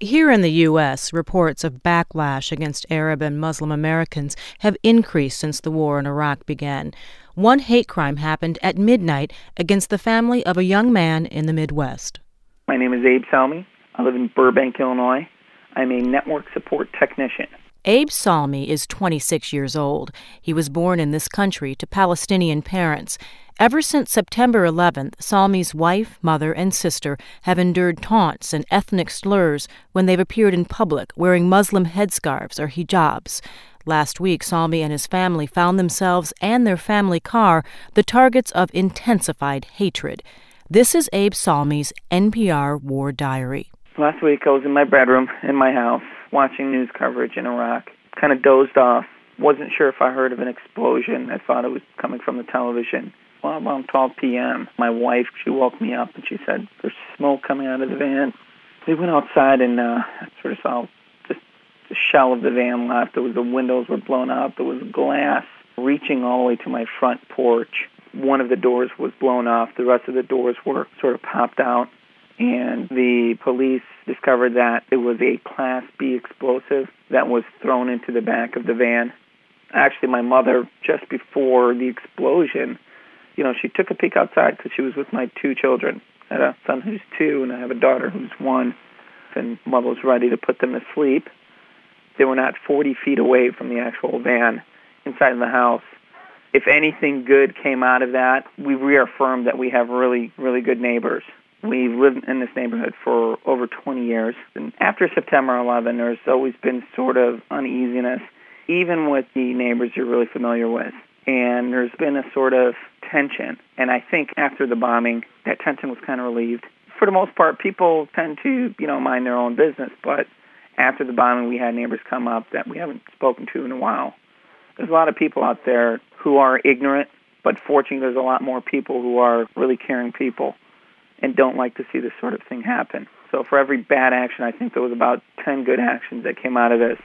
Here in the U.S., reports of backlash against Arab and Muslim Americans have increased since the war in Iraq began. One hate crime happened at midnight against the family of a young man in the Midwest. My name is Abe Salmi. I live in Burbank, Illinois. I'm a network support technician. Abe Salmi is 26 years old. He was born in this country to Palestinian parents. Ever since September 11th, Salmi's wife, mother, and sister have endured taunts and ethnic slurs when they've appeared in public wearing Muslim headscarves or hijabs. Last week, Salmi and his family found themselves and their family car the targets of intensified hatred. This is Abe Salmi's NPR War Diary. Last week, I was in my bedroom in my house watching news coverage in Iraq. Kind of dozed off. Wasn't sure if I heard of an explosion. I thought it was coming from the television. Well, around 12 p.m., my wife, she woke me up and she said, "There's smoke coming out of the van." We went outside and sort of saw just the shell of the van left. The windows were blown out. There was glass reaching all the way to my front porch. One of the doors was blown off. The rest of the doors were sort of popped out. And the police discovered that it was a Class B explosive that was thrown into the back of the van. Actually, my mother, just before the explosion, she took a peek outside because she was with my two children. I had a son who's 2 and I have a daughter who's 1. And Mother was ready to put them to sleep. They were not 40 feet away from the actual van inside the house. If anything good came out of that, we reaffirmed that we have really, really good neighbors. We've lived in this neighborhood for over 20 years. And after September 11, there's always been sort of uneasiness, even with the neighbors you're really familiar with. And there's been a sort of tension. And I think after the bombing, that tension was kind of relieved. For the most part, people tend to, mind their own business. But after the bombing, we had neighbors come up that we haven't spoken to in a while. There's a lot of people out there who are ignorant, but fortunately there's a lot more people who are really caring people and don't like to see this sort of thing happen. So for every bad action, I think there was about 10 good actions that came out of this.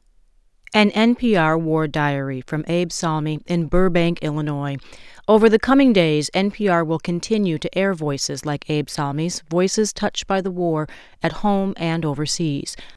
An NPR War Diary from Abe Salmi in Burbank, Illinois. Over the coming days, NPR will continue to air voices like Abe Salmi's, voices touched by the war at home and overseas.